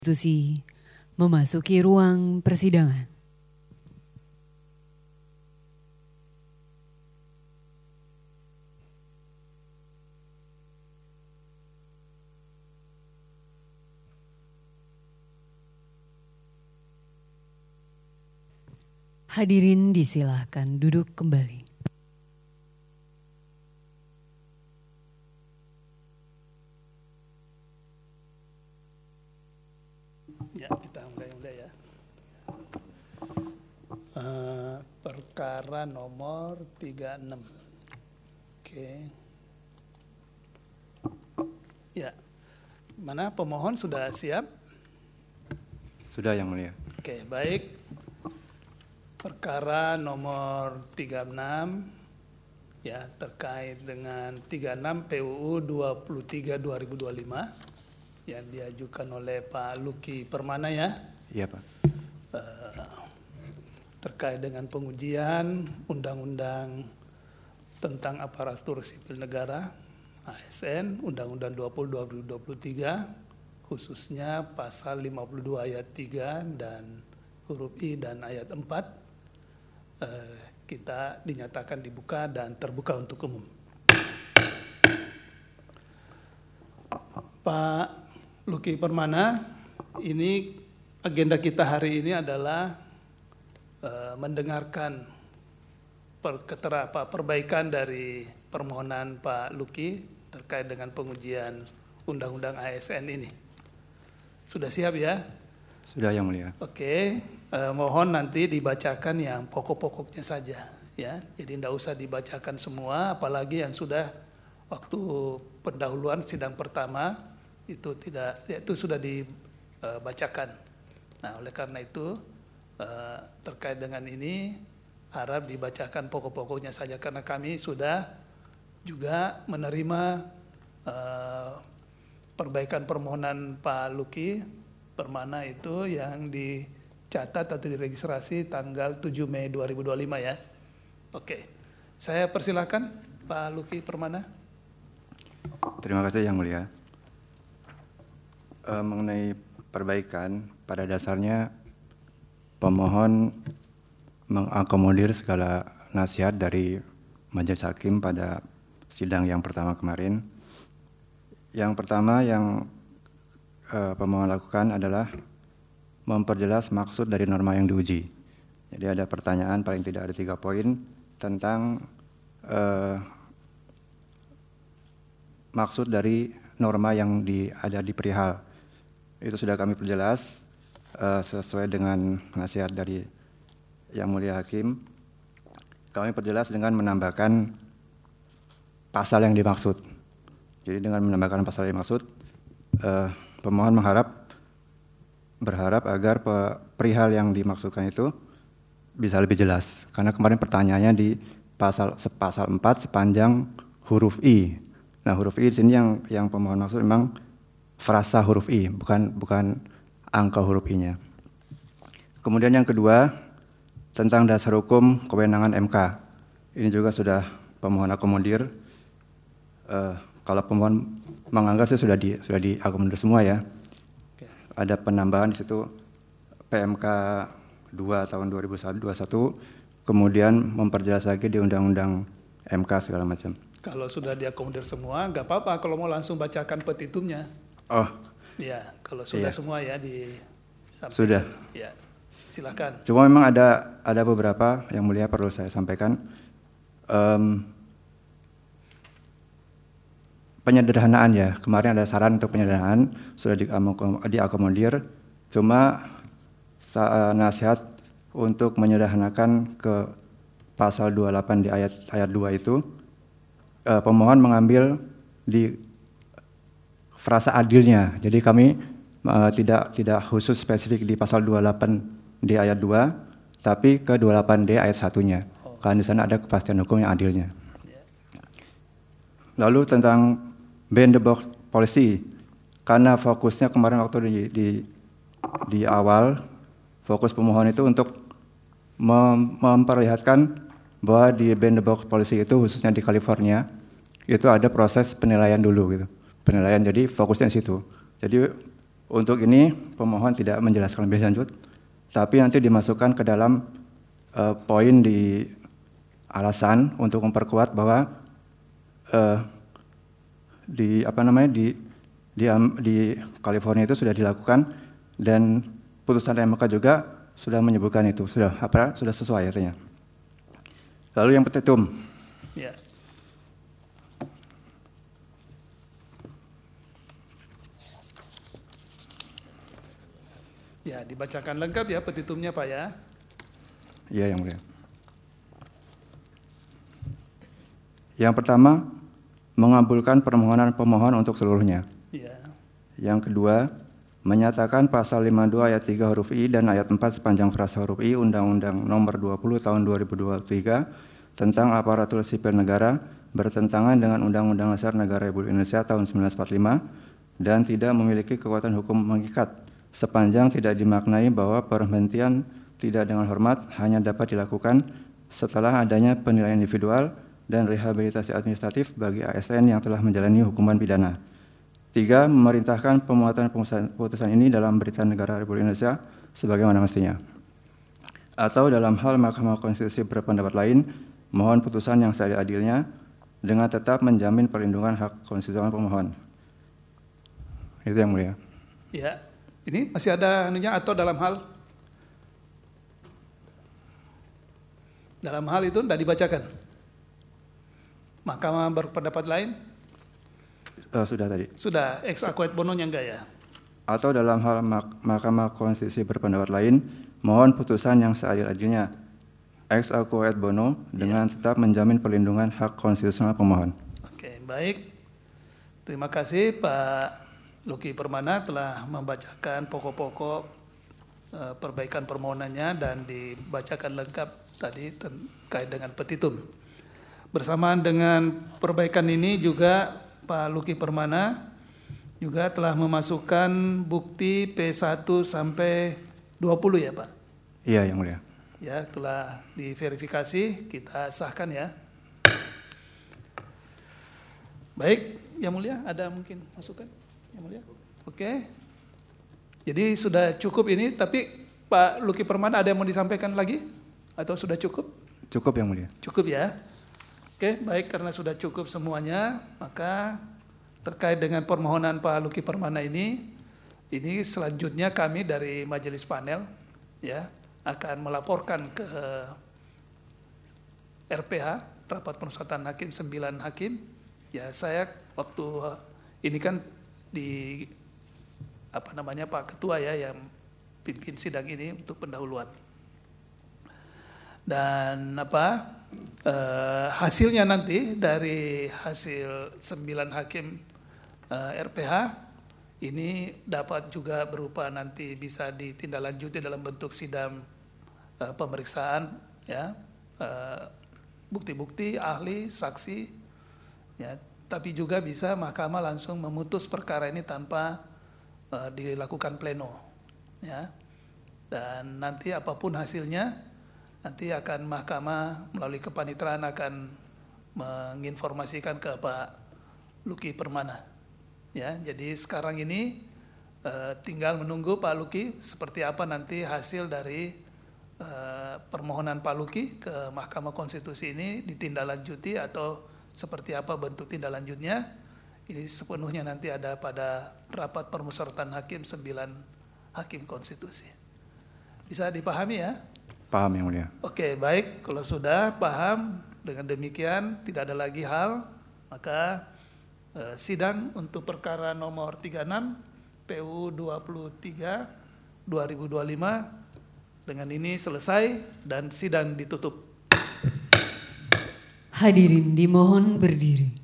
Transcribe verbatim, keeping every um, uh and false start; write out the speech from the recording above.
Konstitusi memasuki ruang persidangan. Hadirin disilahkan duduk kembali. Ya, kita mulai-mulai ya. Uh, perkara nomor tiga puluh enam. Oke. Ya. Mana pemohon sudah siap? Sudah, Yang Mulia. Oke, baik. Perkara nomor tiga puluh enam ya, terkait dengan tiga puluh enam P U U dua puluh tiga dua ribu dua puluh lima yang diajukan oleh Pak Lucky Permana ya. Iya, Pak. Uh, terkait dengan pengujian Undang-Undang tentang Aparatur Sipil Negara A S N Undang-Undang dua puluh dua ribu dua puluh tiga, khususnya pasal lima puluh dua ayat tiga dan huruf I dan ayat empat, uh, kita dinyatakan dibuka dan terbuka untuk umum. Pak Lucky Permana, ini agenda kita hari ini adalah uh, mendengarkan per, ketera, apa, perbaikan dari permohonan Pak Lucky terkait dengan pengujian Undang-Undang A S N ini. Sudah siap ya? Sudah, Yang Mulia. Oke, uh, mohon nanti dibacakan yang pokok-pokoknya saja ya. Jadi tidak usah dibacakan semua, apalagi yang sudah waktu pendahuluan sidang pertama itu tidak, ya, itu sudah dibacakan. Nah, oleh karena itu uh, terkait dengan ini harap dibacakan pokok-pokoknya saja, karena kami sudah juga menerima uh, perbaikan permohonan Pak Lucky Permana itu yang dicatat atau diregistrasi tanggal tujuh Mei dua ribu dua puluh lima ya. Oke, saya persilahkan Pak Lucky Permana. Terima kasih, Yang Mulia. E, mengenai perbaikan, pada dasarnya pemohon mengakomodir segala nasihat dari Majelis Hakim pada sidang yang pertama kemarin. Yang pertama yang e, pemohon lakukan adalah memperjelas maksud dari norma yang diuji. Jadi ada pertanyaan paling tidak ada tiga poin tentang e, maksud dari norma yang di, ada di perihal. Itu sudah kami perjelas uh, sesuai dengan nasihat dari Yang Mulia Hakim. Kami perjelas dengan menambahkan pasal yang dimaksud. Jadi dengan menambahkan pasal yang dimaksud, uh, pemohon mengharap berharap agar pe, perihal yang dimaksudkan itu bisa lebih jelas. Karena kemarin pertanyaannya di pasal pasal empat sepanjang huruf I. Nah, huruf I di sini yang yang pemohon maksud memang frasa huruf I, bukan bukan angka huruf I-nya. Kemudian yang kedua, tentang dasar hukum kewenangan M K. Ini juga sudah pemohon akomodir. Uh, kalau pemohon menganggap sih sudah di sudah diakomodir semua ya. Ada penambahan di situ P M K dua tahun dua ribu dua puluh satu, kemudian memperjelas lagi di Undang-Undang M K segala macam. Kalau sudah diakomodir semua, nggak apa-apa kalau mau langsung bacakan petitumnya. Oh, ya, kalau sudah iya. Semua ya di sudah. Ya, silakan. Cuma memang ada ada beberapa yang mulia perlu saya sampaikan. Um, penyederhanaan ya, kemarin ada saran untuk penyederhanaan sudah diakomodir. Cuma nasihat untuk menyederhanakan ke pasal dua puluh delapan di ayat ayat dua itu, uh, pemohon mengambil di frasa adilnya. Jadi kami uh, tidak tidak khusus spesifik di pasal dua puluh delapan di ayat dua, tapi ke dua puluh delapan D ayat satunya. Oh. Karena di sana ada kepastian hukum yang adilnya. Yeah. Lalu tentang ban the box policy, karena fokusnya kemarin waktu di di, di awal, fokus pemohon itu untuk mem, memperlihatkan bahwa di ban the box policy itu khususnya di California itu ada proses penilaian dulu gitu. Penilaian, jadi fokusnya di situ. Jadi Untuk ini pemohon tidak menjelaskan lebih lanjut, tapi nanti dimasukkan ke dalam uh, poin di alasan untuk memperkuat bahwa uh, di apa namanya di di, di California itu sudah dilakukan dan putusan M K juga sudah menyebutkan itu, sudah apa sudah sesuai artinya. Lalu yang petitum. Ya. Ya, dibacakan lengkap ya petitumnya Pak ya. Iya, Yang Mulia. Yang pertama, mengabulkan permohonan pemohon untuk seluruhnya. Ya. Yang kedua, menyatakan pasal lima puluh dua ayat tiga huruf I dan ayat empat sepanjang frasa huruf I Undang-Undang Nomor dua puluh Tahun dua ribu dua puluh tiga tentang aparatur sipil negara bertentangan dengan Undang-Undang Dasar Negara Republik Indonesia tahun seribu sembilan ratus empat puluh lima dan tidak memiliki kekuatan hukum mengikat sepanjang tidak dimaknai bahwa pemberhentian tidak dengan hormat hanya dapat dilakukan setelah adanya penilaian individual dan rehabilitasi administratif bagi A S N yang telah menjalani hukuman pidana. Tiga, memerintahkan pemuatan putusan ini dalam Berita Negara Republik Indonesia sebagaimana mestinya. Atau dalam hal Mahkamah Konstitusi berpendapat lain, mohon putusan yang seadil-adilnya dengan tetap menjamin perlindungan hak konstitusional pemohon. Itu Yang Mulia. Ya, ini masih ada anunya atau dalam hal dalam hal itu tidak dibacakan. Mahkamah berpendapat lain? Uh, sudah tadi. Sudah, ex aequo et bono-nya enggak ya? Atau dalam hal Mahkamah Konstitusi berpendapat lain, mohon putusan yang seadil-adilnya ex aequo et bono dengan ya. tetap menjamin perlindungan hak konstitusional pemohon. Oke, baik. Terima kasih Pak Luki Permana telah membacakan pokok-pokok uh, perbaikan permohonannya dan dibacakan lengkap tadi terkait dengan petitum. Bersamaan dengan perbaikan ini juga Pak Luki Permana juga telah memasukkan bukti P satu sampai dua puluh ya Pak? Iya Yang Mulia. Ya, telah diverifikasi, kita sahkan ya. Baik, Yang Mulia, ada mungkin masukan? Yang Mulia? Oke. Jadi sudah cukup ini, tapi Pak Luki Permana ada yang mau disampaikan lagi? Atau sudah cukup? Cukup Yang Mulia. Cukup ya. Oke, baik, karena sudah cukup semuanya, maka terkait dengan permohonan Pak Luki Permana ini, ini selanjutnya kami dari majelis panel ya akan melaporkan ke R P H, Rapat Permusyawaratan Hakim, sembilan hakim. Ya, saya waktu ini kan di apa namanya Pak Ketua ya yang pimpin sidang ini untuk pendahuluan. Dan apa eh, hasilnya nanti dari hasil sembilan hakim eh, R P H ini dapat juga berupa nanti bisa ditindaklanjuti dalam bentuk sidang eh, pemeriksaan ya eh, bukti-bukti ahli saksi ya, tapi juga bisa mahkamah langsung memutus perkara ini tanpa eh, dilakukan pleno ya. Dan nanti apapun hasilnya nanti akan mahkamah melalui kepanitraan akan menginformasikan ke Pak Luki Permana. Ya, jadi sekarang ini eh, tinggal menunggu Pak Luki seperti apa nanti hasil dari eh, permohonan Pak Luki ke Mahkamah Konstitusi ini ditindaklanjuti atau seperti apa bentuk tindak lanjutnya. Ini sepenuhnya nanti ada pada rapat permusyawaratan hakim sembilan hakim konstitusi. Bisa dipahami ya? Paham Yang Mulia. Oke, baik. Kalau sudah paham, dengan demikian tidak ada lagi hal, maka eh, sidang untuk perkara nomor tiga puluh enam P U dua puluh tiga dua ribu dua puluh lima dengan ini selesai dan sidang ditutup. Hadirin dimohon berdiri.